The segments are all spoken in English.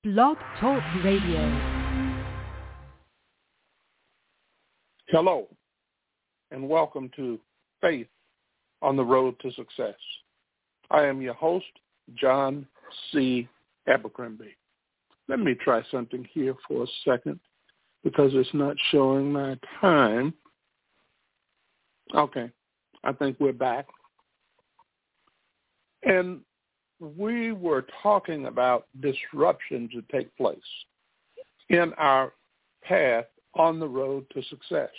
Blog Talk Radio. Hello, and welcome to Faith on the Road to Success. I am your host, John C. Abercrombie. Let me try something here for a second because it's not showing my time. Okay, I think we're back. And we were talking about disruptions that take place in our path on the road to success.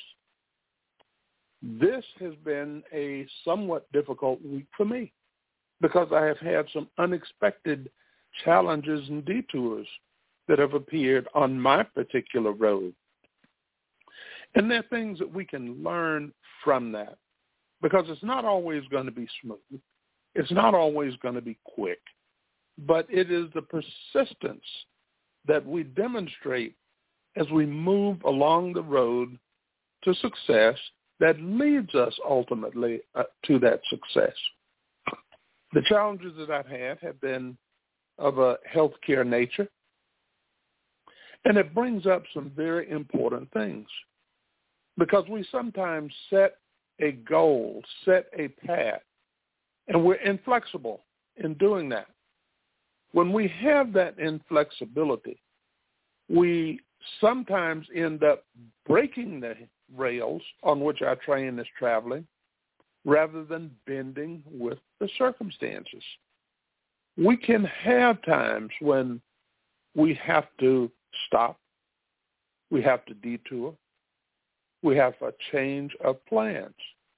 This has been a somewhat difficult week for me because I have had some unexpected challenges and detours that have appeared on my particular road. And there are things that we can learn from that because it's not always going to be smooth. It's not always going to be quick, but it is the persistence that we demonstrate as we move along the road to success that leads us ultimately to that success. The challenges that I've had have been of a healthcare nature, and it brings up some very important things because we sometimes set a goal, set a path, and we're inflexible in doing that. When we have that inflexibility, we sometimes end up breaking the rails on which our train is traveling rather than bending with the circumstances. We can have times when we have to stop, we have to detour, we have a change of plans.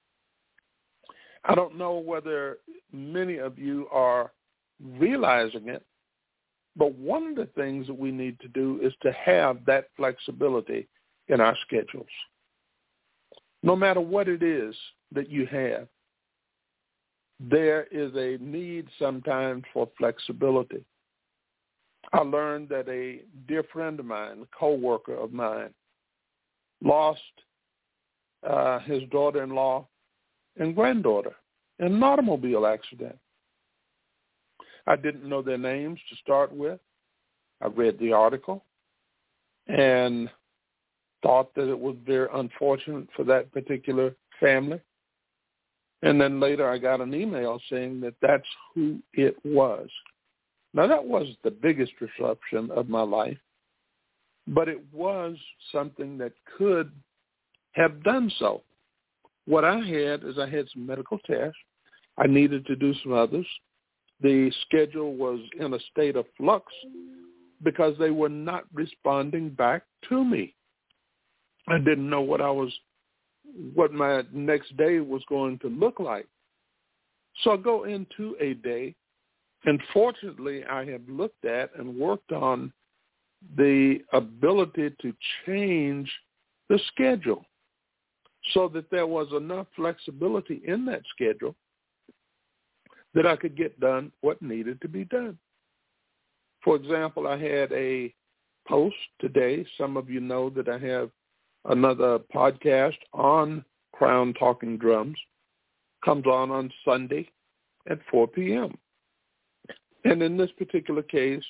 I don't know whether many of you are realizing it, but one of the things that we need to do is to have that flexibility in our schedules. No matter what it is that you have, there is a need sometimes for flexibility. I learned that a dear friend of mine, a co-worker of mine, lost his daughter-in-law and granddaughter in an automobile accident. I didn't know their names to start with. I read the article and thought that it was very unfortunate for that particular family. And then later I got an email saying that that's who it was. Now that was the biggest disruption of my life, but it was something that could have done so. What I had is I had some medical tests. I needed to do some others. The schedule was in a state of flux because they were not responding back to me. I didn't know what my next day was going to look like. So I go into a day, and fortunately I have looked at and worked on the ability to change the schedule so that there was enough flexibility in that schedule that I could get done what needed to be done. For example, I had a post today. Some of you know that I have another podcast on Crown Talking Drums. Comes on Sunday at 4 p.m. And in this particular case,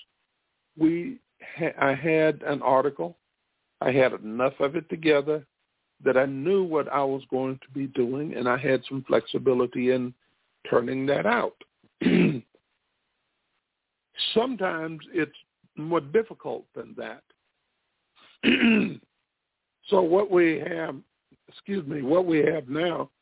I had an article. I had enough of it together that I knew what I was going to be doing, and I had some flexibility in turning that out. Sometimes it's more difficult than that. So what we have now,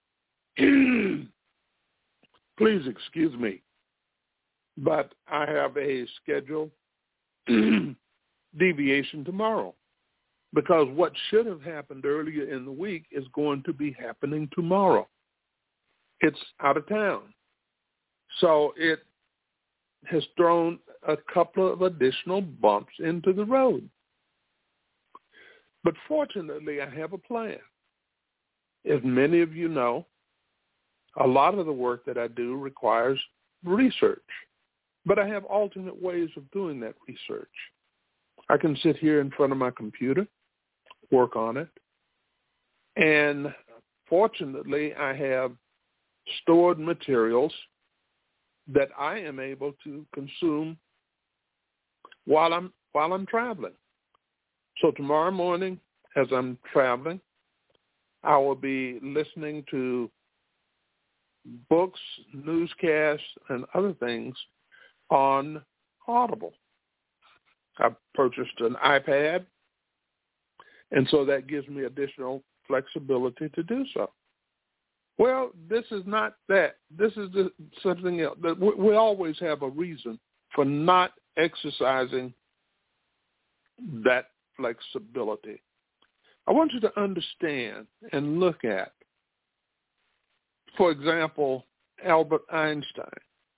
please excuse me, but I have a scheduled deviation tomorrow because what should have happened earlier in the week is going to be happening tomorrow. It's out of town. So it has thrown a couple of additional bumps into the road. But fortunately, I have a plan. As many of you know, a lot of the work that I do requires research, but I have alternate ways of doing that research. I can sit here in front of my computer, work on it, and fortunately, I have stored materials that I am able to consume while I'm traveling. So tomorrow morning, as I'm traveling, I will be listening to books, newscasts, and other things on Audible. I purchased an iPad, and so that gives me additional flexibility to do so. Well, this is not that. This is something else. We always have a reason for not exercising that flexibility. I want you to understand and look at, for example, Albert Einstein.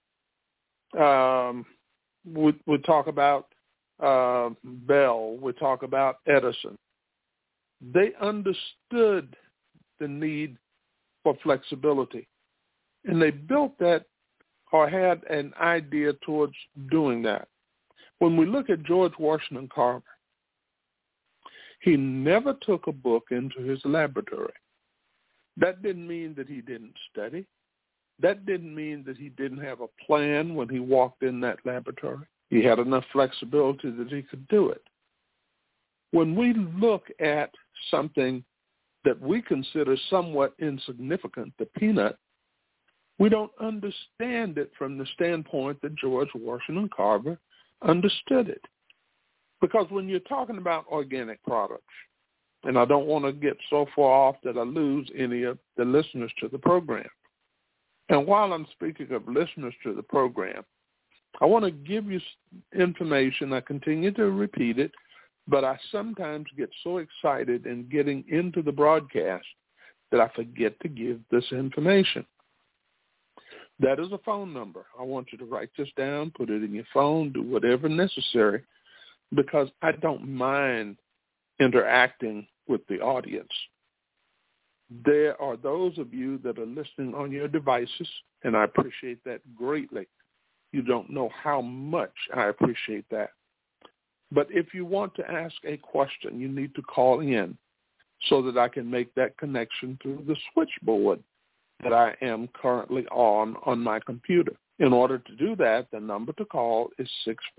We talk about Bell. We talk about Edison. They understood the need for flexibility, and they built that or had an idea towards doing that. When we look at George Washington Carver, he never took a book into his laboratory. That didn't mean that he didn't study. That didn't mean that he didn't have a plan when he walked in that laboratory. He had enough flexibility that he could do it. When we look at something that we consider somewhat insignificant, the peanut, we don't understand it from the standpoint that George Washington Carver understood it. Because when you're talking about organic products, and I don't want to get so far off that I lose any of the listeners to the program. And while I'm speaking of listeners to the program, I want to give you information. I continue to repeat it, but I sometimes get so excited in getting into the broadcast that I forget to give this information. That is a phone number. I want you to write this down, put it in your phone, do whatever necessary, because I don't mind interacting with the audience. There are those of you that are listening on your devices, and I appreciate that greatly. You don't know how much I appreciate that. But if you want to ask a question, you need to call in so that I can make that connection through the switchboard that I am currently on my computer. In order to do that, the number to call is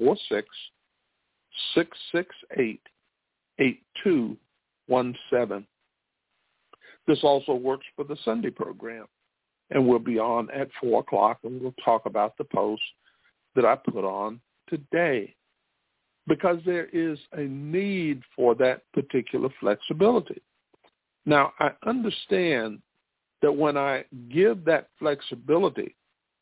646-668-8217. This also works for the Sunday program, and we'll be on at 4 o'clock, and we'll talk about the post that I put on today, because there is a need for that particular flexibility. Now, I understand that when I give that flexibility,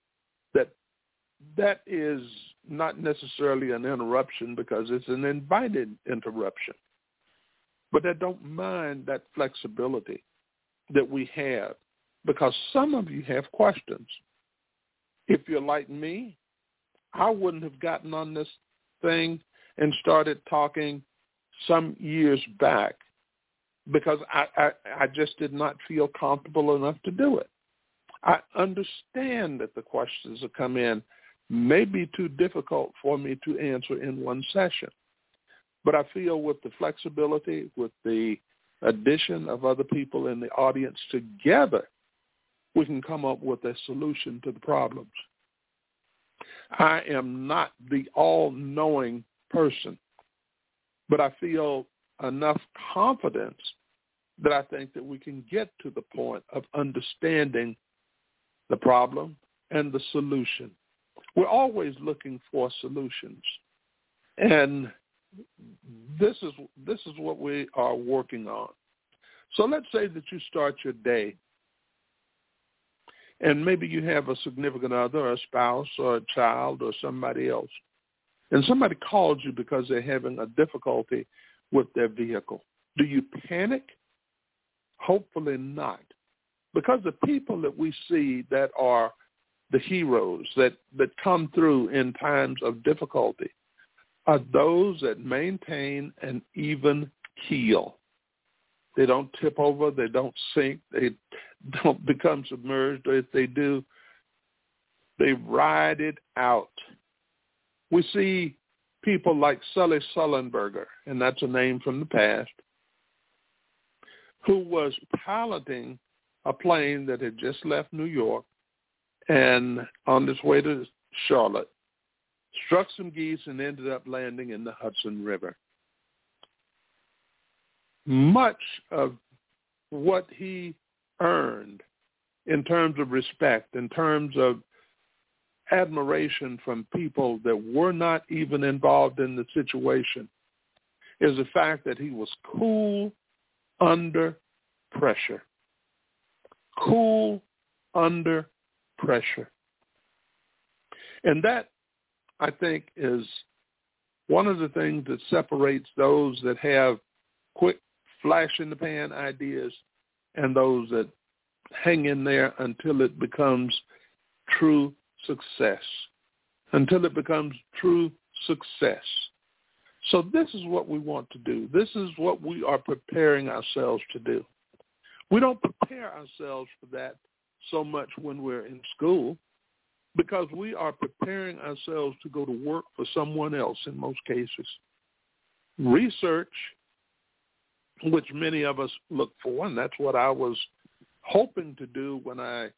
that is not necessarily an interruption because it's an invited interruption. But I don't mind that flexibility that we have, because some of you have questions. If you're like me, I wouldn't have gotten on this thing and started talking some years back because I just did not feel comfortable enough to do it. I understand that the questions that come in may be too difficult for me to answer in one session, but I feel with the flexibility, with the addition of other people in the audience together, we can come up with a solution to the problems. I am not the all-knowing person, but I feel enough confidence that I think that we can get to the point of understanding the problem and the solution. We're always looking for solutions, and this is what we are working on. So let's say that you start your day, and maybe you have a significant other, or a spouse, or a child, or somebody else, and somebody calls you because they're having a difficulty with their vehicle. Do you panic? Hopefully not, because the people that we see that are the heroes that come through in times of difficulty are those that maintain an even keel. They don't tip over, they don't sink, they don't become submerged, or if they do, they ride it out. We see people like Sully Sullenberger, and that's a name from the past, who was piloting a plane that had just left New York and on its way to Charlotte, struck some geese, and ended up landing in the Hudson River. Much of what he earned in terms of respect, in terms of admiration from people that were not even involved in the situation, is the fact that he was cool under pressure. Cool under pressure. And that, I think, is one of the things that separates those that have quick flash-in-the-pan ideas and those that hang in there until it becomes true success. Until it becomes true success. So this is what we want to do. This is what we are preparing ourselves to do. We don't prepare ourselves for that so much when we're in school, because we are preparing ourselves to go to work for someone else in most cases. Research, which many of us look for, and that's what I was hoping to do when I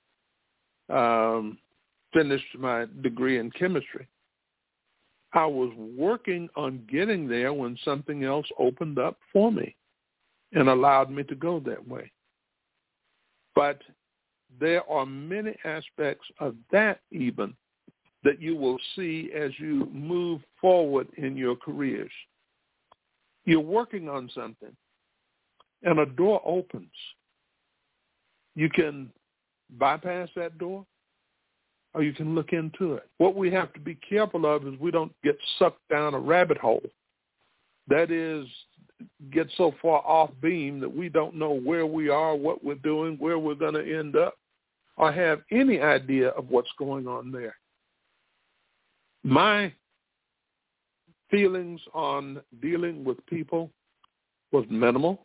finished my degree in chemistry. I was working on getting there when something else opened up for me and allowed me to go that way. But there are many aspects of that even that you will see as you move forward in your careers. You're working on something, and a door opens. You can bypass that door, or you can look into it. What we have to be careful of is we don't get sucked down a rabbit hole. That is, get so far off beam that we don't know where we are, what we're doing, where we're going to end up, or have any idea of what's going on there. My feelings on dealing with people was minimal,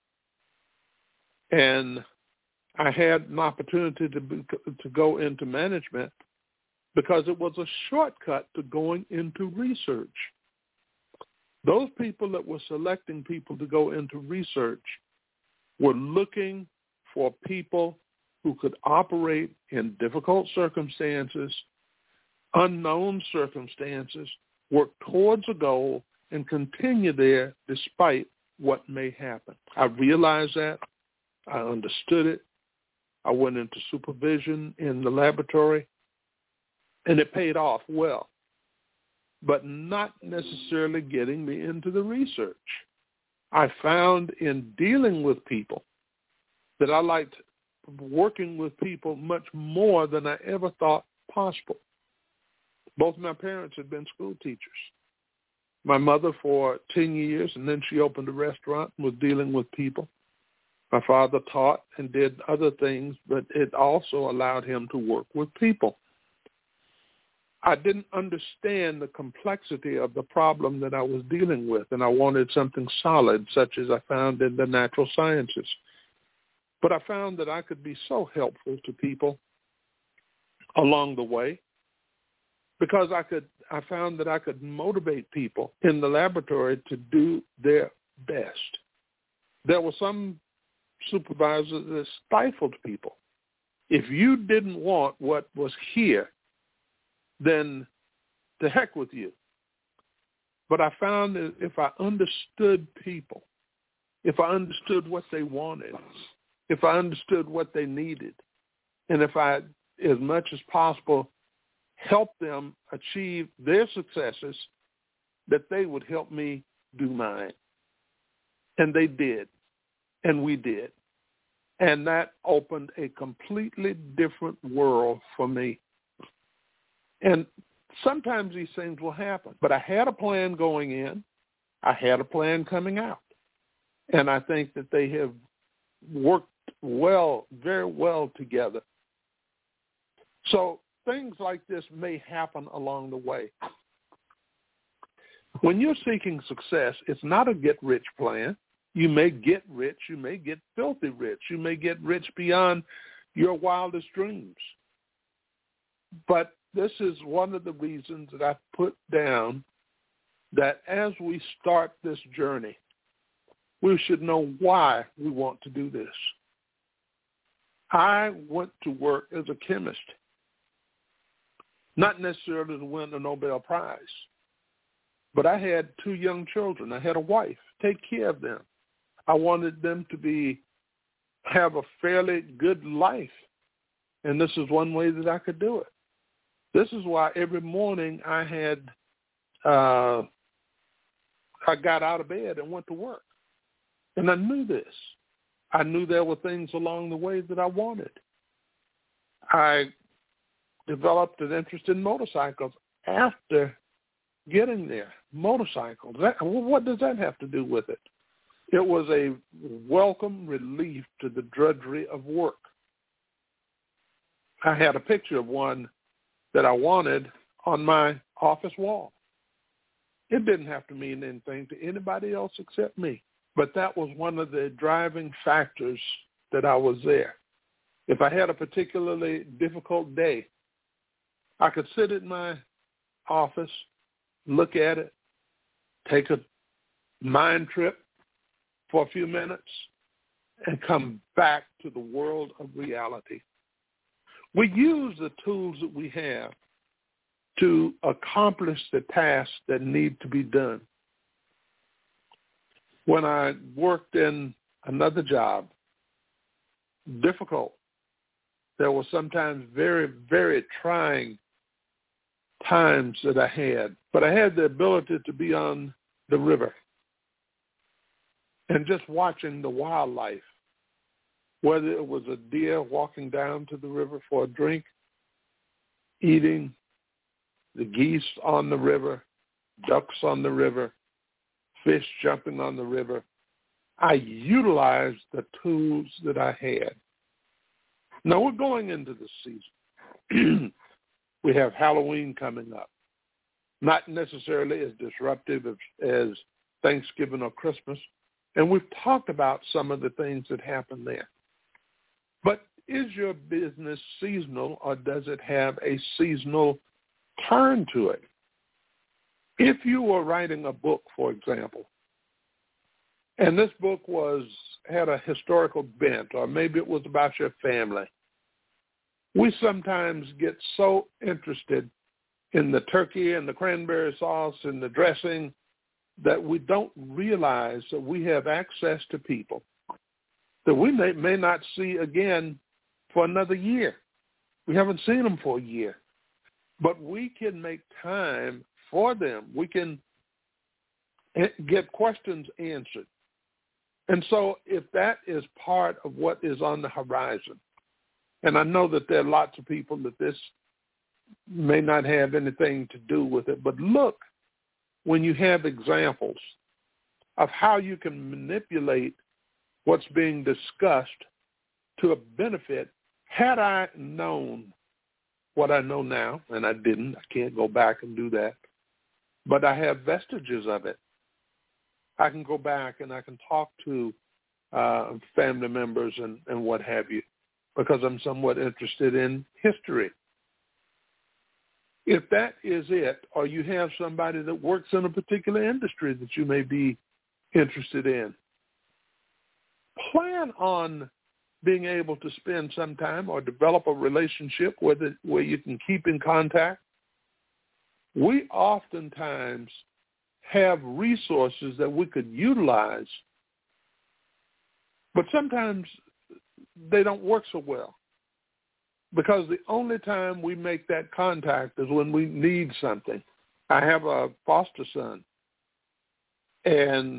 and I had an opportunity to go into management because it was a shortcut to going into research. Those people that were selecting people to go into research were looking for people who could operate in difficult circumstances, unknown circumstances, work towards a goal, and continue there despite what may happen. I realized that. I understood it. I went into supervision in the laboratory, and it paid off well, but not necessarily getting me into the research. I found in dealing with people that I liked working with people much more than I ever thought possible. Both my parents had been school teachers. My mother for 10 years, and then she opened a restaurant and was dealing with people. My father taught and did other things, but it also allowed him to work with people. I didn't understand the complexity of the problem that I was dealing with, and I wanted something solid, such as I found in the natural sciences. But I found that I could be so helpful to people along the way because I found that I could motivate people in the laboratory to do their best. There were some supervisors that stifled people. If you didn't want what was here, then to heck with you. But I found that if I understood people, if I understood what they wanted, if I understood what they needed, and if I, as much as possible, helped them achieve their successes, that they would help me do mine. And they did, and we did. And that opened a completely different world for me. And sometimes these things will happen. But I had a plan going in. I had a plan coming out. And I think that they have worked well, very well together. So things like this may happen along the way. When you're seeking success, it's not a get-rich plan. You may get rich. You may get filthy rich. You may get rich beyond your wildest dreams. But this is one of the reasons that I put down that as we start this journey, we should know why we want to do this. I went to work as a chemist. not necessarily to win a Nobel Prize. But I had 2 young children. I had a wife. Take care of them. I wanted them to have a fairly good life. And this is one way that I could do it. This is why every morning I got out of bed and went to work. And I knew this. I knew there were things along the way that I wanted. I developed an interest in motorcycles after getting there. Motorcycles. What does that have to do with it? It was a welcome relief to the drudgery of work. I had a picture of one that I wanted on my office wall. It didn't have to mean anything to anybody else except me. But that was one of the driving factors that I was there. If I had a particularly difficult day, I could sit in my office, look at it, take a mind trip for a few minutes, and come back to the world of reality. We use the tools that we have to accomplish the tasks that need to be done. When I worked in another job, difficult, there were sometimes very, very trying times that I had, but I had the ability to be on the river and just watching the wildlife, whether it was a deer walking down to the river for a drink, eating, the geese on the river, ducks on the river, fish jumping on the river. I utilized the tools that I had. Now we're going into the season. We have Halloween coming up. Not necessarily as disruptive as Thanksgiving or Christmas. And we've talked about some of the things that happen there. But is your business seasonal, or does it have a seasonal turn to it? If you were writing a book, for example, and this book had a historical bent, or maybe it was about your family, we sometimes get so interested in the turkey and the cranberry sauce and the dressing that we don't realize that we have access to people that we may not see again for another year. We haven't seen them for a year. But we can make time for them. We can get questions answered. And so if that is part of what is on the horizon, and I know that there are lots of people that this may not have anything to do with it, but look, when you have examples of how you can manipulate what's being discussed to a benefit. Had I known what I know now, and I didn't, I can't go back and do that, but I have vestiges of it. I can go back and I can talk to family members and what have you, because I'm somewhat interested in history. If that is it, or you have somebody that works in a particular industry that you may be interested in, plan on being able to spend some time or develop a relationship where you can keep in contact. We oftentimes have resources that we could utilize, but sometimes they don't work so well, because the only time we make that contact is when we need something. I have a foster son, and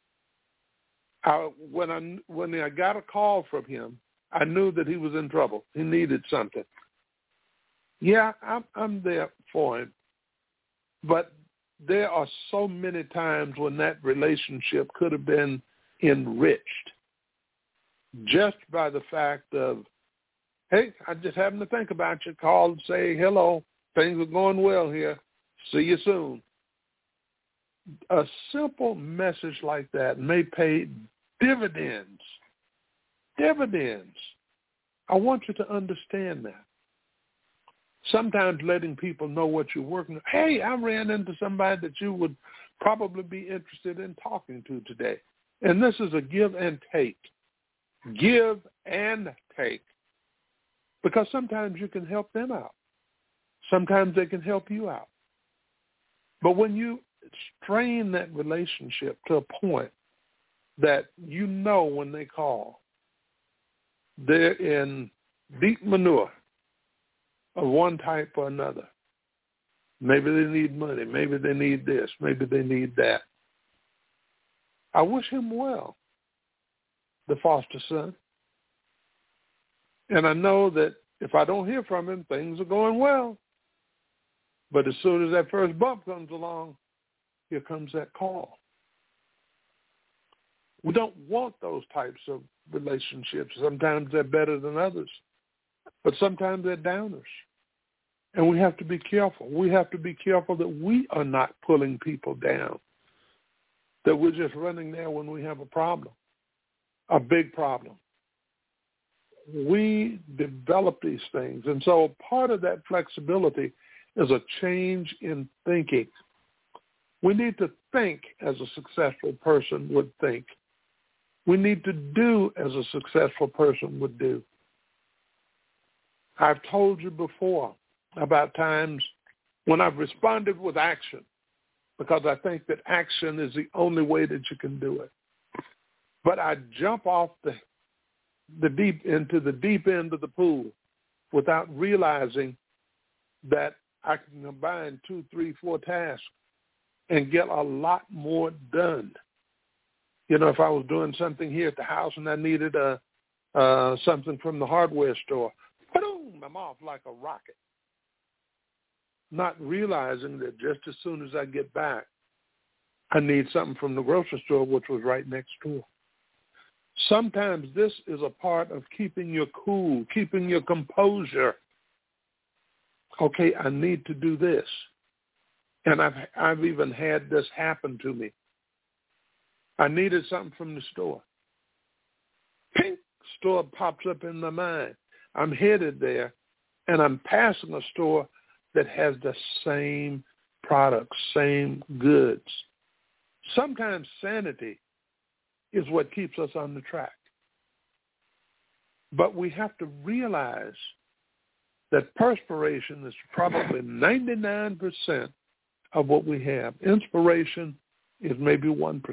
when I got a call from him, I knew that he was in trouble. He needed something. Yeah, I'm there for him. But there are so many times when that relationship could have been enriched just by the fact of, hey, I just happened to think about you, call and say, hello, things are going well here. See you soon. A simple message like that may pay dividends. Dividends. I want you to understand that. Sometimes letting people know what you're working on. Hey, I ran into somebody that you would probably be interested in talking to today. And this is a give and take. Give and take. Because sometimes you can help them out. Sometimes they can help you out. But when you strain that relationship to a point that you know when they call, they're in deep manure of one type or another. Maybe they need money. Maybe they need this. Maybe they need that. I wish him well, the foster son. And I know that if I don't hear from him, things are going well. But as soon as that first bump comes along, here comes that call. We don't want those types of relationships. Sometimes they're better than others, but sometimes they're downers. And we have to be careful. We have to be careful that we are not pulling people down, that we're just running there when we have a problem, a big problem. We develop these things. And so part of that flexibility is a change in thinking. We need to think as a successful person would think. We need to do as a successful person would do. I've told you before about times when I've responded with action, because I think that action is the only way that you can do it. But I jump off into the deep end of the pool without realizing that I can combine 2, 3, 4 tasks and get a lot more done. You know, if I was doing something here at the house and I needed something from the hardware store, boom, I'm off like a rocket. Not realizing that just as soon as I get back, I need something from the grocery store, which was right next door. Sometimes this is a part of keeping your cool, keeping your composure. Okay, I need to do this. And I've even had this happen to me. I needed something from the store. Pink, store pops up in my mind. I'm headed there, and I'm passing a store that has the same products, same goods. Sometimes sanity is what keeps us on the track. But we have to realize that perspiration is probably 99% of what we have. Inspiration is maybe 1%.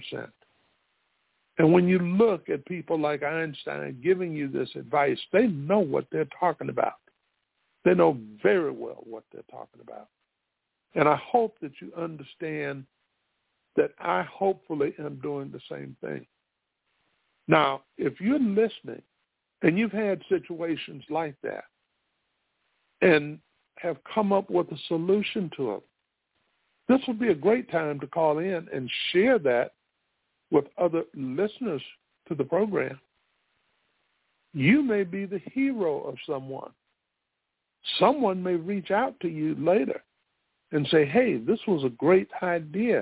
And when you look at people like Einstein giving you this advice, they know what they're talking about. They know very well what they're talking about. And I hope that you understand that I hopefully am doing the same thing. Now, if you're listening and you've had situations like that and have come up with a solution to it, this would be a great time to call in and share that with other listeners to the program. You may be the hero of someone. Someone may reach out to you later and say, hey, this was a great idea.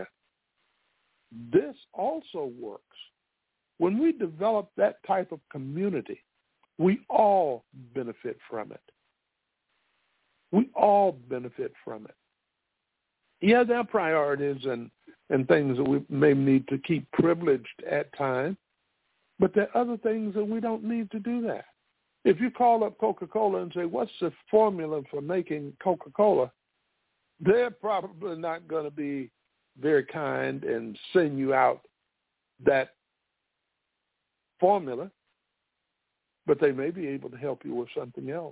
This also works. When we develop that type of community, we all benefit from it. We all benefit from it. Yeah, there are priorities and things that we may need to keep privileged at times, but there are other things that we don't need to do that. If you call up Coca-Cola and say, what's the formula for making Coca-Cola, they're probably not going to be very kind and send you out that formula, but they may be able to help you with something else.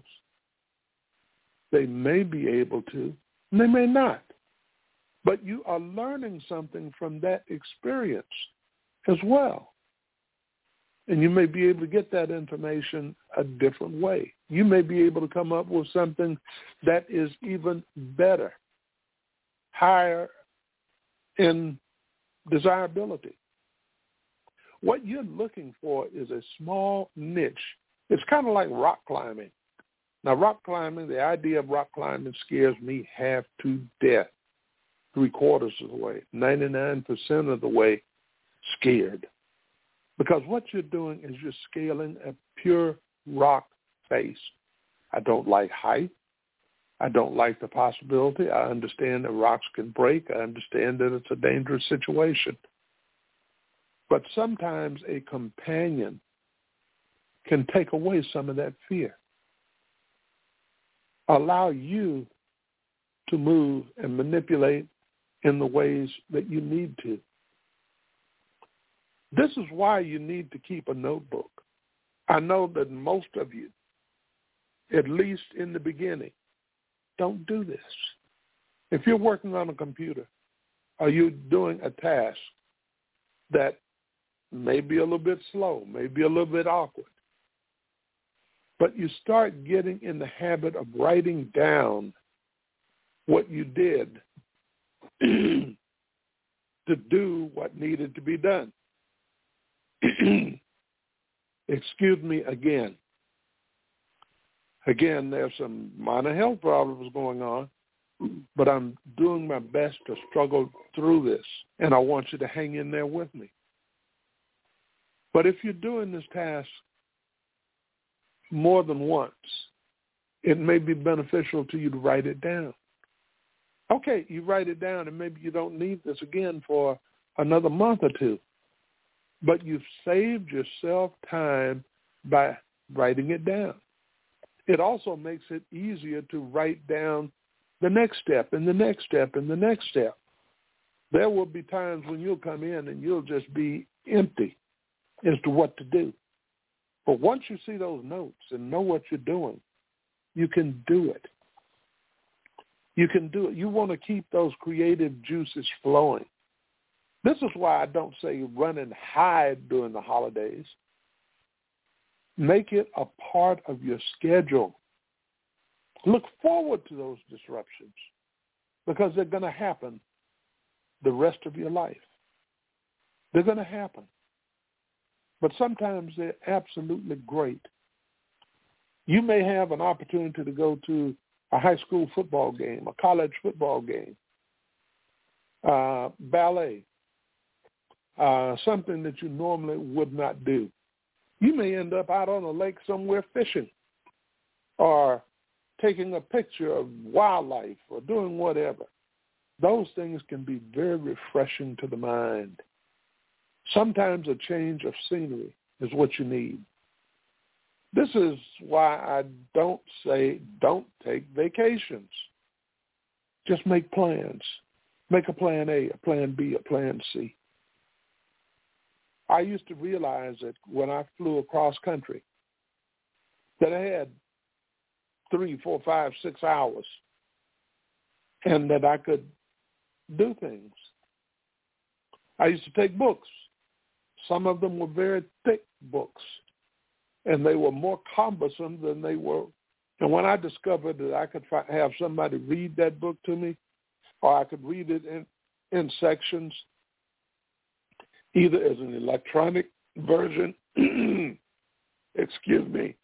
They may be able to, and they may not. But you are learning something from that experience as well. And you may be able to get that information a different way. You may be able to come up with something that is even better, higher in desirability. What you're looking for is a small niche. It's kind of like rock climbing. Now, rock climbing, the idea of rock climbing scares me half to death. 3/4 of the way, 99% of the way, scared. Because what you're doing is you're scaling a pure rock face. I don't like height. I don't like the possibility. I understand that rocks can break. I understand that it's a dangerous situation. But sometimes a companion can take away some of that fear. Allow you to move and manipulate in the ways that you need to. This is why you need to keep a notebook. I know that most of you, at least in the beginning, don't do this. If you're working on a computer or you're doing a task that may be a little bit slow, may be a little bit awkward, but you start getting in the habit of writing down what you did to do what needed to be done. Excuse me again. Again, there's some minor health problems going on, but I'm doing my best to struggle through this, and I want you to hang in there with me. But if you're doing this task more than once, it may be beneficial to you to write it down. Okay, you write it down, and maybe you don't need this again for another month or two, but you've saved yourself time by writing it down. It also makes it easier to write down the next step and the next step and the next step. There will be times when you'll come in and you'll just be empty as to what to do. But once you see those notes and know what you're doing, you can do it. You can do it. You want to keep those creative juices flowing. This is why I don't say run and hide during the holidays. Make it a part of your schedule. Look forward to those disruptions because they're going to happen the rest of your life. They're going to happen. But sometimes they're absolutely great. You may have an opportunity to go to a high school football game, a college football game, ballet, something that you normally would not do. You may end up out on a lake somewhere fishing or taking a picture of wildlife or doing whatever. Those things can be very refreshing to the mind. Sometimes a change of scenery is what you need. This is why I don't say don't take vacations. Just make plans. Make a plan A, a plan B, a plan C. I used to realize that when I flew across country that I had 3, 4, 5, 6 hours and that I could do things. I used to take books. Some of them were very thick books, and they were more cumbersome than they were. And when I discovered that I could have somebody read that book to me, or I could read it in sections, either as an electronic version, excuse me,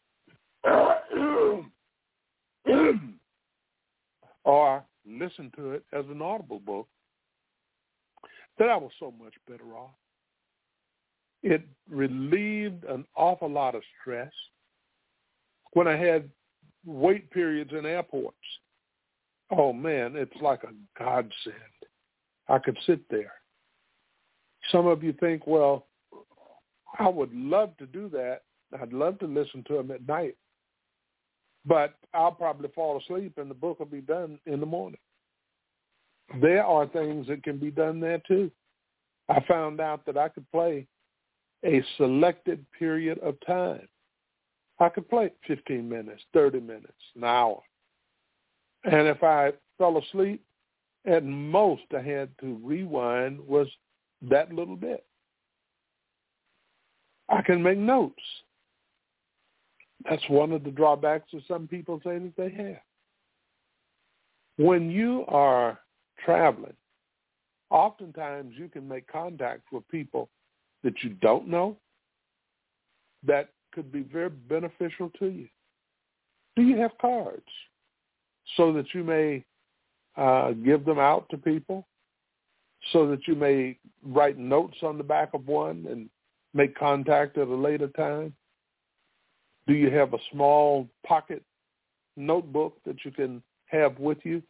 or listen to it as an audible book, that I was so much better off. It relieved an awful lot of stress. When I had wait periods in airports, oh man, it's like a godsend. I could sit there. Some of you think, well, I would love to do that. I'd love to listen to them at night. But I'll probably fall asleep and the book will be done in the morning. There are things that can be done there too. I found out that I could play a selected period of time. I could play 15 minutes, 30 minutes, an hour. And if I fell asleep, at most I had to rewind was that little bit. I can make notes. That's one of the drawbacks that some people say that they have. When you are traveling, oftentimes you can make contact with people that you don't know that could be very beneficial to you. Do you have cards so that you may give them out to people, so that you may write notes on the back of one and make contact at a later time? Do you have a small pocket notebook that you can have with you?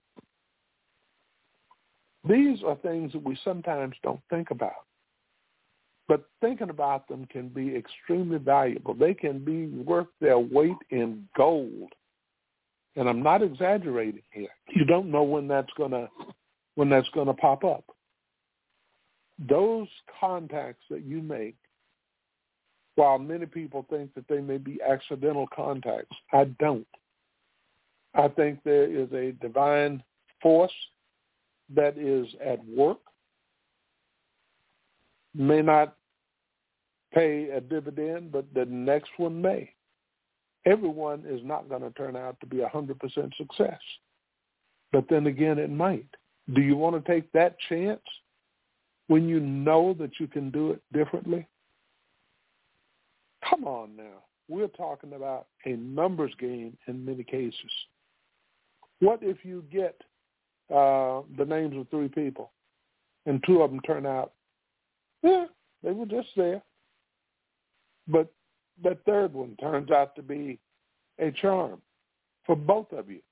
These are things that we sometimes don't think about. But thinking about them can be extremely valuable. They can be worth their weight in gold And I'm not exaggerating here. You don't know when that's gonna pop up. Those contacts that you make, while many people think that they may be accidental contacts, I don't. I think there is a divine force that is at work, may not pay a dividend, but the next one may. Everyone is not going to turn out to be 100% success. But then again, it might. Do you want to take that chance when you know that you can do it differently? Come on now. We're talking about a numbers game in many cases. What if you get the names of 3 people and 2 of them turn out, they were just there. But that third one turns out to be a charm for both of you.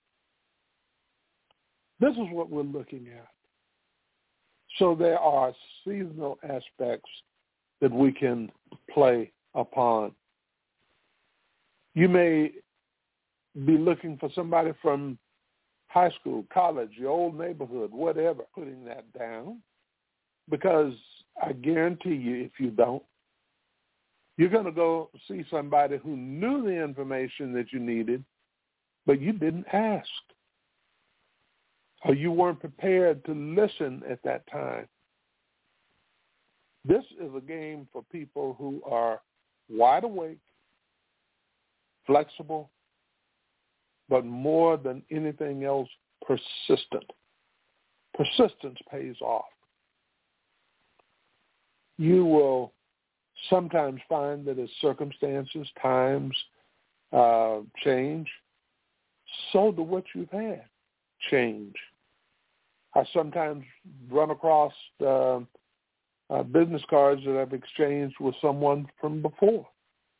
This is what we're looking at. So there are seasonal aspects that we can play upon. You may be looking for somebody from high school, college, your old neighborhood, whatever, putting that down, because I guarantee you if you don't, you're going to go see somebody who knew the information that you needed, but you didn't ask, or you weren't prepared to listen at that time. This is a game for people who are wide awake, flexible, but more than anything else, persistent. Persistence pays off. You will sometimes find that as circumstances, times change, so do what you've had change. I sometimes run across business cards that I've exchanged with someone from before.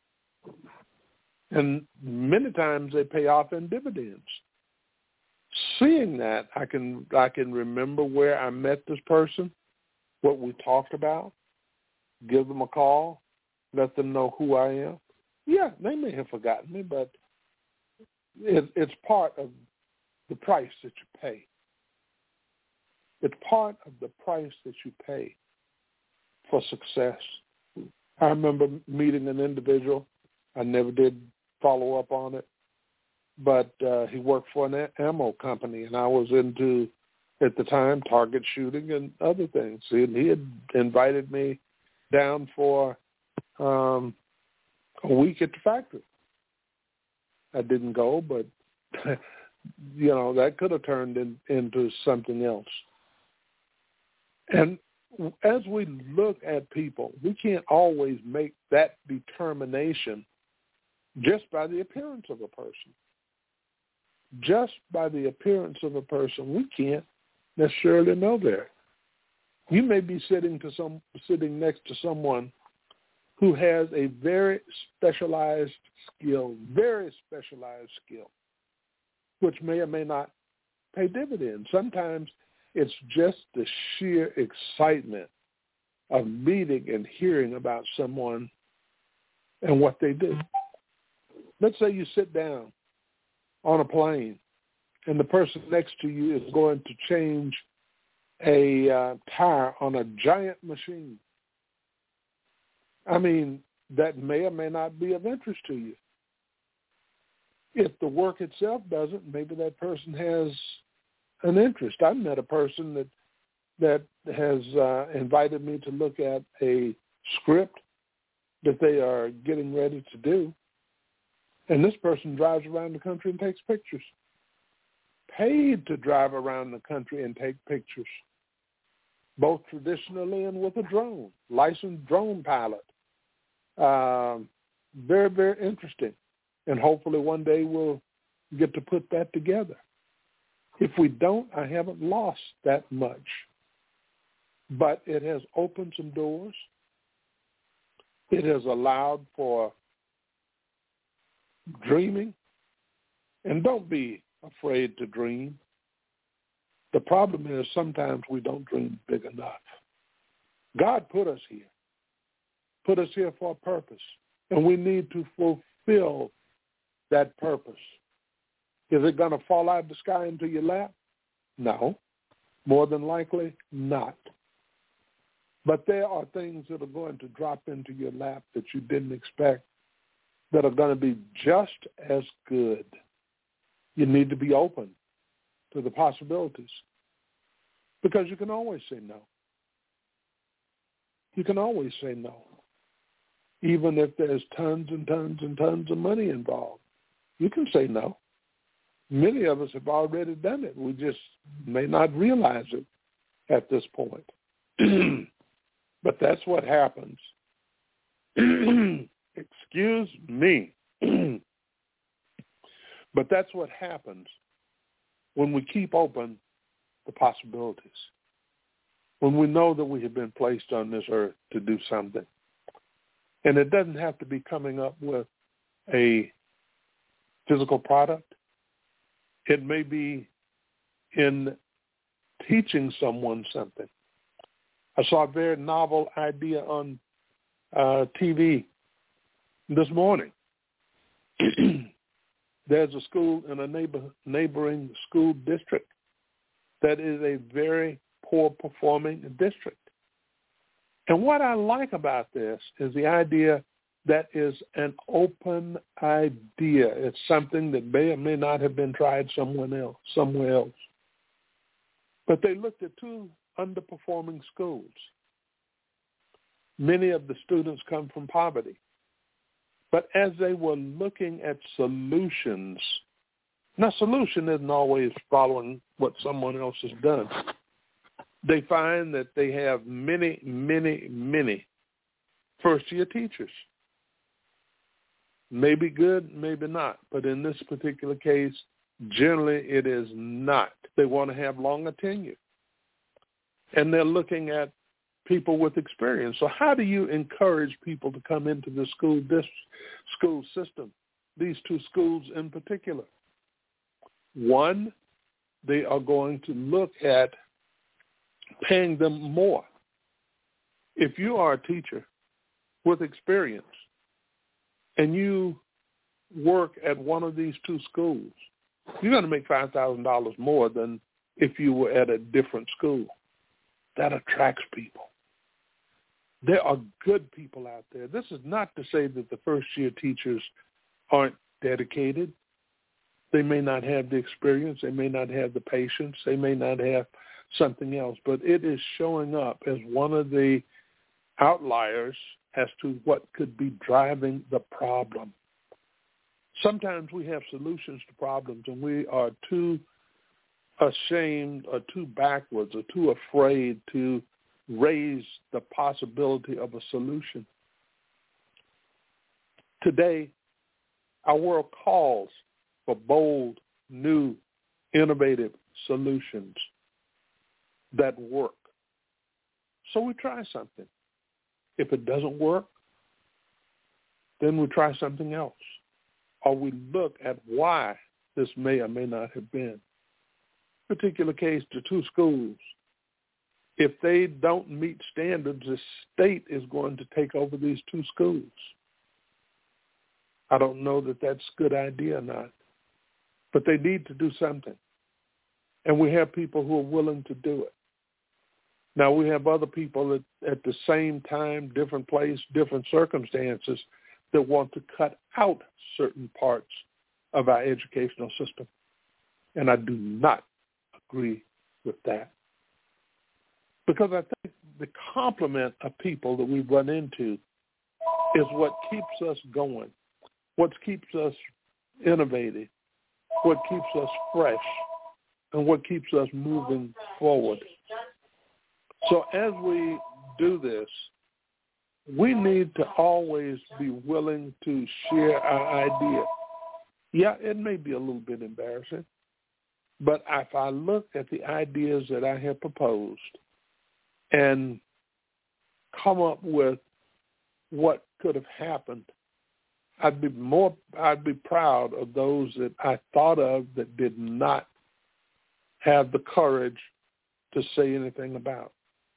And many times they pay off in dividends. Seeing that, I can remember where I met this person, what we talked about, give them a call, let them know who I am. Yeah, they may have forgotten me, but it's part of the price that you pay. It's part of the price that you pay for success. I remember meeting an individual. I never did follow up on it, but he worked for an ammo company, and I was into, at the time, target shooting and other things. And he had invited me down for a week at the factory. I didn't go, but, that could have turned into something else. And as we look at people, we can't always make that determination just by the appearance of a person. Just by the appearance of a person, we can't necessarily know that. You may be sitting next to someone who has a very specialized skill, which may or may not pay dividends. Sometimes it's just the sheer excitement of meeting and hearing about someone and what they do. Let's say you sit down on a plane and the person next to you is going to change a tire on a giant machine. I mean, that may or may not be of interest to you. If the work itself doesn't, maybe that person has an interest. I met a person that has invited me to look at a script that they are getting ready to do. And this person drives around the country and takes pictures. Paid to drive around the country and take pictures, both traditionally and with a drone, licensed drone pilot. Very, very interesting. And hopefully one day we'll get to put that together. If we don't, I haven't lost that much. But it has opened some doors. It has allowed for dreaming. And don't be afraid to dream. The problem is sometimes we don't dream big enough. God put us here for a purpose, and we need to fulfill that purpose. Is it going to fall out of the sky into your lap? No. More than likely, not. But there are things that are going to drop into your lap that you didn't expect that are going to be just as good. You need to be open to the possibilities because you can always say no. You can always say no, even if there's tons and tons and tons of money involved. You can say no. Many of us have already done it. We just may not realize it at this point. But that's what happens. Excuse me. But that's what happens when we keep open the possibilities, when we know that we have been placed on this earth to do something. And it doesn't have to be coming up with a physical product. It may be in teaching someone something. I saw a very novel idea on TV this morning. There's a school in a neighboring school district that is a very poor performing district. And what I like about this is the idea that is an open idea. It's something that may or may not have been tried somewhere else. But they looked at two underperforming schools. Many of the students come from poverty. But as they were looking at solutions, now solution isn't always following what someone else has done. They find that they have many, many, many first-year teachers. Maybe good, maybe not. But in this particular case, generally it is not. They want to have longer tenure. And they're looking at people with experience. So how do you encourage people to come into the school system, these two schools in particular? One, they are going to look at paying them more. If you are a teacher with experience and you work at one of these two schools, you're going to make $5,000 more than if you were at a different school. That attracts people. There are good people out there. This is not to say that the first-year teachers aren't dedicated. They may not have the experience. They may not have the patience. They may not have something else. But it is showing up as one of the outliers as to what could be driving the problem. Sometimes we have solutions to problems, and we are too ashamed or too backwards or too afraid to raise the possibility of a solution. Today, our world calls for bold, new, innovative solutions that work. So we try something. If it doesn't work, then we try something else. Or we look at why this may or may not have been. Particular case, the two schools. If they don't meet standards, the state is going to take over these two schools. I don't know that that's a good idea or not, but they need to do something. And we have people who are willing to do it. Now, we have other people at the same time, different place, different circumstances, that want to cut out certain parts of our educational system. And I do not agree with that. Because I think the complement of people that we run into is what keeps us going, what keeps us innovative, what keeps us fresh, and what keeps us moving forward. So as we do this, we need to always be willing to share our idea. Yeah, it may be a little bit embarrassing, but if I look at the ideas that I have proposed and come up with what could have happened, I'd be proud of those that I thought of that did not have the courage to say anything about.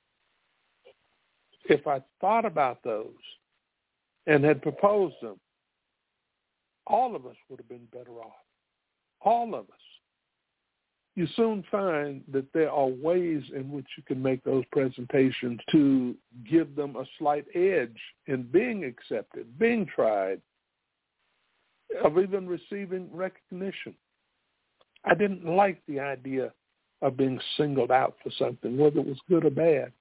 If I thought about those and had proposed them, all of us would have been better off. all of us, you soon find that there are ways in which you can make those presentations to give them a slight edge in being accepted, being tried, of even receiving recognition. I didn't like the idea of being singled out for something, whether it was good or bad.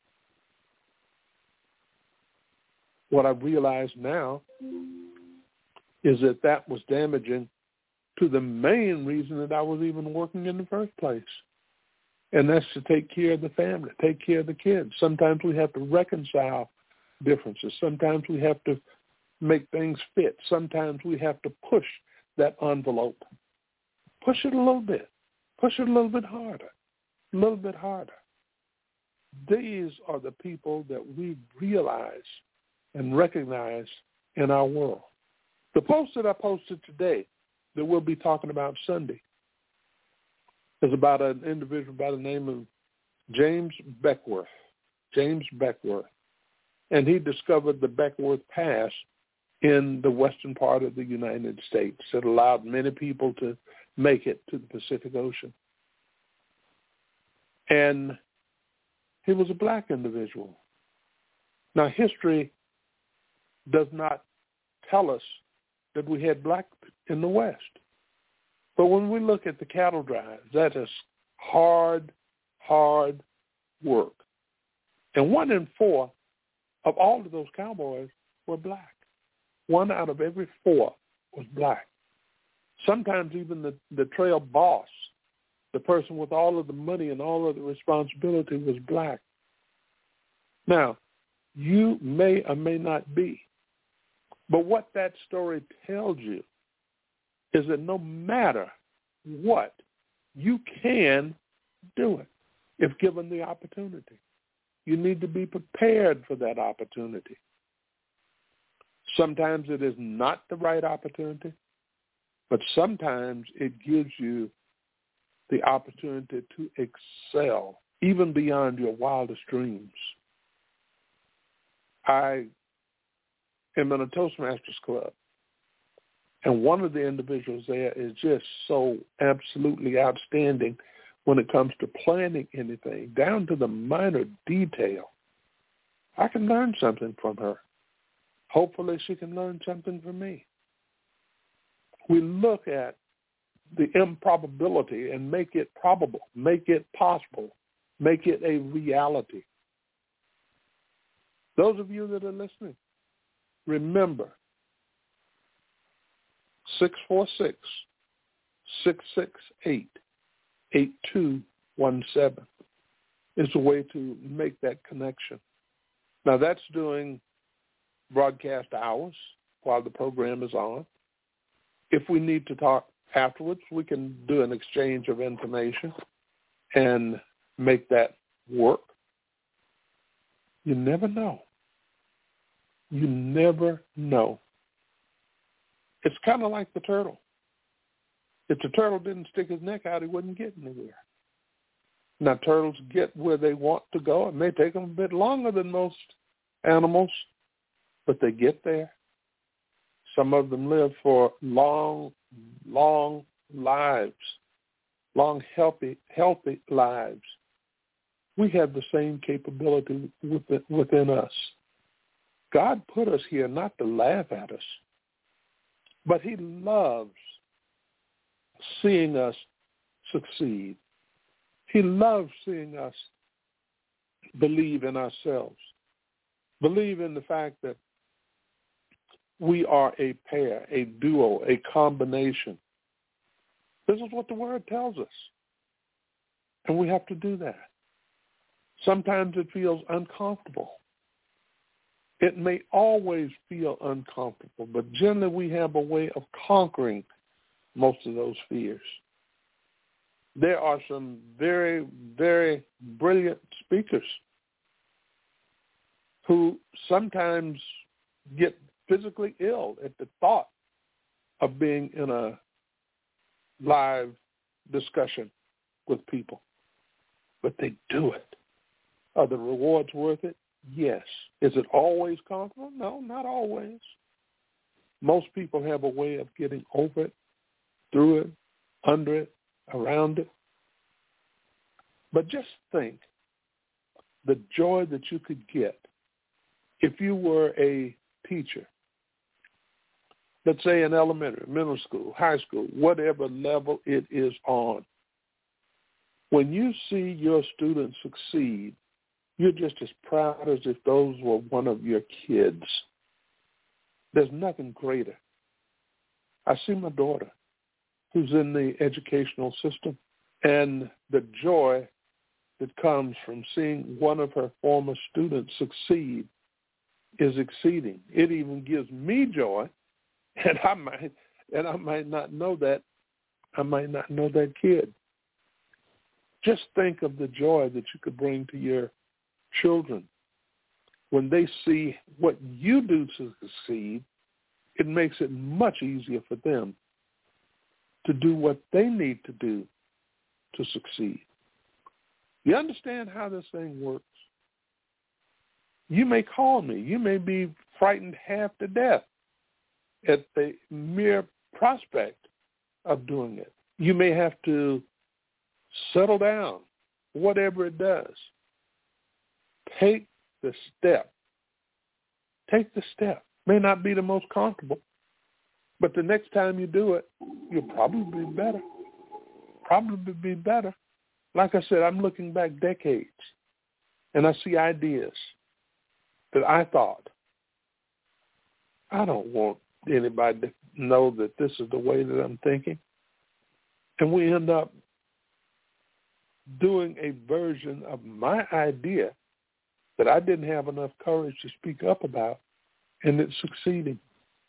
What I've realized now is that that was damaging to the main reason that I was even working in the first place. And that's to take care of the family, take care of the kids. Sometimes we have to reconcile differences. Sometimes we have to make things fit. Sometimes we have to push that envelope. Push it a little bit. Push it a little bit harder. A little bit harder. These are the people that we realize and recognize in our world. The post that I posted today that we'll be talking about Sunday is about an individual by the name of James Beckwourth. James Beckwourth. And he discovered the Beckwourth Pass in the western part of the United States. It allowed many people to make it to the Pacific Ocean. And he was a black individual. Now, history does not tell us that we had black in the West. But when we look at the cattle drives, that is hard work. And 1 in 4 of all of those cowboys were black. 1 out of every 4 was black. Sometimes even the trail boss, the person with all of the money and all of the responsibility, was black. Now, you may or may not be. But what that story tells you is that no matter what, you can do it if given the opportunity. You need to be prepared for that opportunity. Sometimes it is not the right opportunity, but sometimes it gives you the opportunity to excel even beyond your wildest dreams. I am in a Toastmasters club, and one of the individuals there is just so absolutely outstanding when it comes to planning anything, down to the minor detail. I can learn something from her. Hopefully she can learn something from me. We look at the improbability and make it probable, make it possible, make it a reality. Those of you that are listening, remember, 646-668-8217 is a way to make that connection. Now, that's doing broadcast hours while the program is on. If we need to talk afterwards, we can do an exchange of information and make that work. You never know. You never know. It's kind of like the turtle. If the turtle didn't stick his neck out, he wouldn't get anywhere. Now, turtles get where they want to go. It may take them a bit longer than most animals, but they get there. Some of them live for long lives, long, healthy lives. We have the same capability within us. God put us here not to laugh at us, but he loves seeing us succeed. He loves seeing us believe in ourselves, believe in the fact that we are a pair, a duo, a combination. This is what the Word tells us, and we have to do that. Sometimes it feels uncomfortable. It may always feel uncomfortable, but generally we have a way of conquering most of those fears. There are some very, very brilliant speakers who sometimes get physically ill at the thought of being in a live discussion with people, but they do it. Are the rewards worth it? Yes. Is it always comfortable? No, not always. Most people have a way of getting over it, through it, under it, around it. But just think the joy that you could get if you were a teacher, let's say in elementary, middle school, high school, whatever level it is on. When you see your students succeed, you're just as proud as if those were one of your kids. There's nothing greater. I see my daughter who's in the educational system, and the joy that comes from seeing one of her former students succeed is exceeding. It even gives me joy, and I might not know that. I might not know that kid. Just think of the joy that you could bring to your children. When they see what you do to succeed, it makes it much easier for them to do what they need to do to succeed. You understand how this thing works? You may call me. You may be frightened half to death at the mere prospect of doing it. You may have to settle down, whatever it does. Take the step. Take the step. May not be the most comfortable, but the next time you do it, you'll probably be better. Probably be better. Like I said, I'm looking back decades, and I see ideas that I thought, I don't want anybody to know that this is the way that I'm thinking. And we end up doing a version of my idea that I didn't have enough courage to speak up about, and it's succeeding.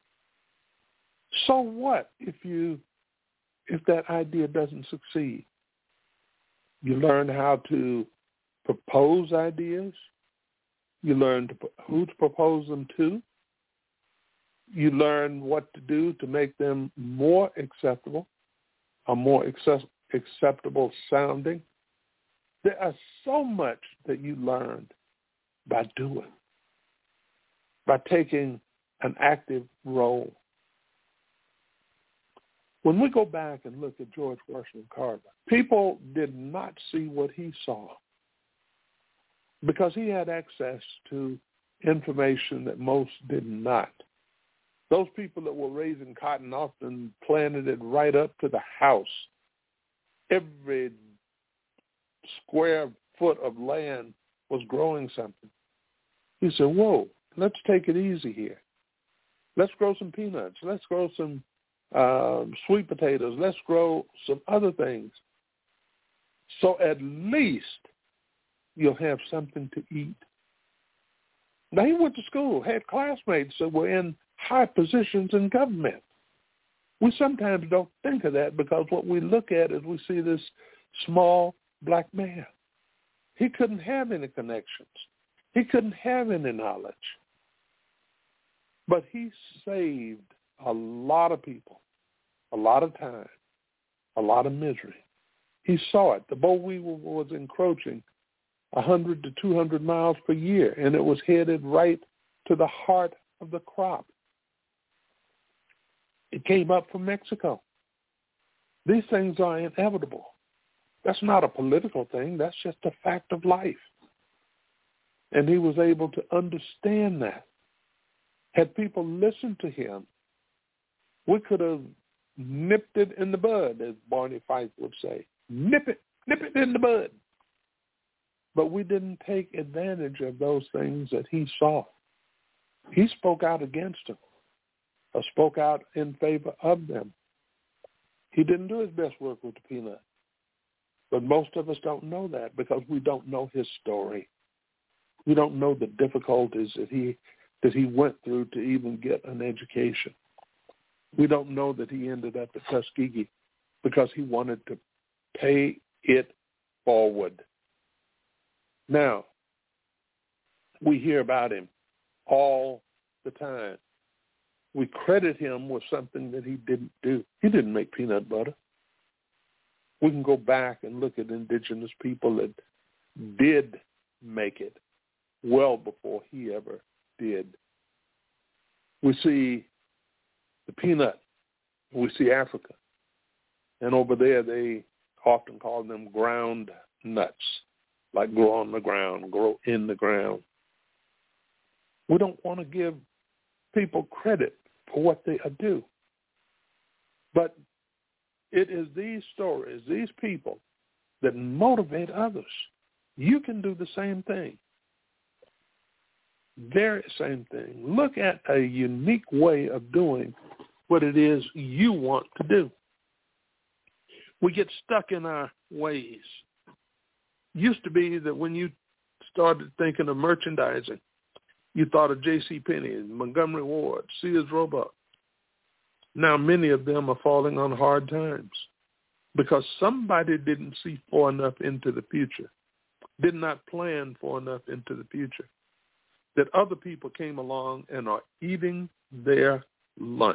So what if that idea doesn't succeed? You learn how to propose ideas. You learn who to propose them to. You learn what to do to make them more acceptable or more acceptable sounding. There is so much that you learned by doing, by taking an active role. When we go back and look at George Washington Carver, people did not see what he saw because he had access to information that most did not. Those people that were raising cotton often planted it right up to the house. Every square foot of land was growing something. He said, whoa, let's take it easy here. Let's grow some peanuts. Let's grow some sweet potatoes. Let's grow some other things. So at least you'll have something to eat. Now, he went to school, had classmates that were in high positions in government. We sometimes don't think of that because what we look at is we see this small black man. He couldn't have any connections. He couldn't have any knowledge. But he saved a lot of people, a lot of time, a lot of misery. He saw it. The boll weevil was encroaching 100 to 200 miles per year, and it was headed right to the heart of the crop. It came up from Mexico. These things are inevitable. That's not a political thing. That's just a fact of life. And he was able to understand that. Had people listened to him, we could have nipped it in the bud, as Barney Fife would say. Nip it in the bud. But we didn't take advantage of those things that he saw. He spoke out against them, or spoke out in favor of them. He didn't do his best work with the peanut. But most of us don't know that because we don't know his story. We don't know the difficulties that he went through to even get an education. We don't know that he ended up at Tuskegee because he wanted to pay it forward. Now, we hear about him all the time. We credit him with something that he didn't do. He didn't make peanut butter. We can go back and look at indigenous people that did make it well before he ever did. We see the peanut. We see Africa. And over there, they often call them ground nuts, like grow on the ground, grow in the ground. We don't want to give people credit for what they do. But it is these stories, these people, that motivate others. You can do the same thing. Very same thing. Look at a unique way of doing what it is you want to do. We get stuck in our ways. Used to be that when you started thinking of merchandising, you thought of J.C. Penney, Montgomery Ward, Sears Roebuck. Now many of them are falling on hard times because somebody didn't see far enough into the future, did not plan far enough into the future, that other people came along and are eating their lunch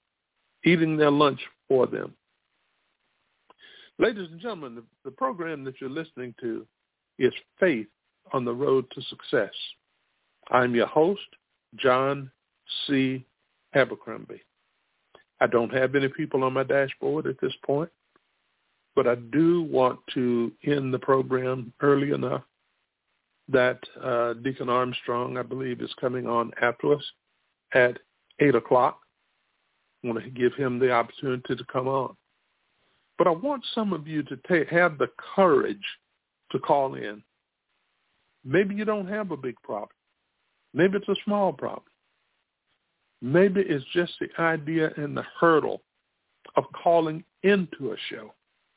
for them. Ladies and gentlemen, the program that you're listening to is Faith on the Road to Success. I'm your host, John C. Abercrombie. I don't have any people on my dashboard at this point, but I do want to end the program early enough that Deacon Armstrong, I believe, is coming on after us at 8 o'clock. I want to give him the opportunity to come on. But I want some of you to have the courage to call in. Maybe you don't have a big problem. Maybe it's a small problem. Maybe it's just the idea and the hurdle of calling into a show.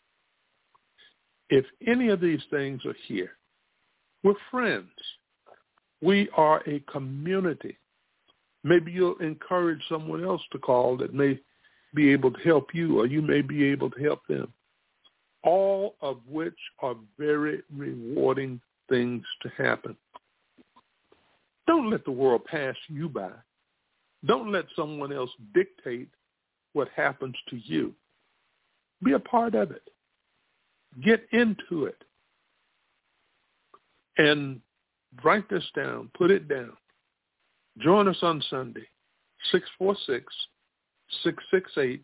If any of these things are here, we're friends. We are a community. Maybe you'll encourage someone else to call that may be able to help you, or you may be able to help them, all of which are very rewarding things to happen. Don't let the world pass you by. Don't let someone else dictate what happens to you. Be a part of it. Get into it. And write this down. Put it down. Join us on Sunday, 646-668-8217.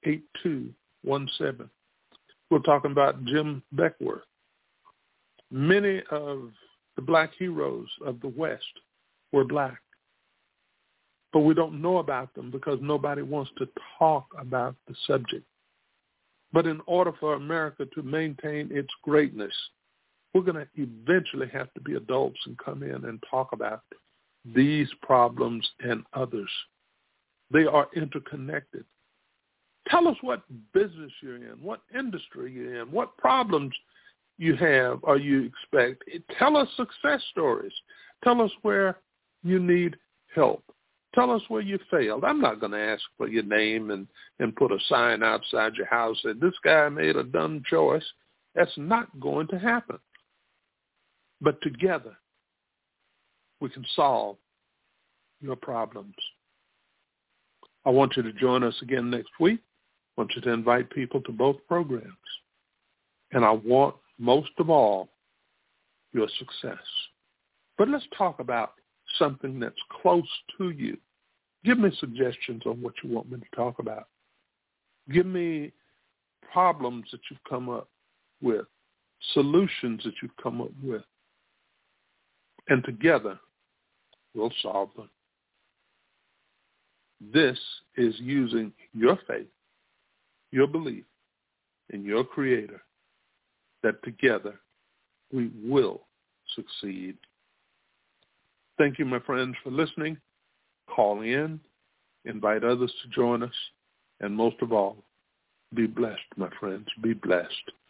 We're talking about Jim Beckworth. Many of the black heroes of the West were black. But we don't know about them because nobody wants to talk about the subject. But in order for America to maintain its greatness, we're going to eventually have to be adults and come in and talk about these problems and others. They are interconnected. Tell us what business you're in, what industry you're in, what problems you have or you expect. Tell us success stories. Tell us where you need help. Tell us where you failed. I'm not going to ask for your name and put a sign outside your house that this guy made a dumb choice. That's not going to happen. But together, we can solve your problems. I want you to join us again next week. I want you to invite people to both programs. And I want, most of all, your success. But let's talk about something that's close to you. Give me suggestions on what you want me to talk about. Give me problems that you've come up with, solutions that you've come up with. And together, we'll solve them. This is using your faith, your belief in your Creator, that together we will succeed. Thank you, my friends, for listening. Call in, invite others to join us, and most of all, be blessed, my friends. Be blessed.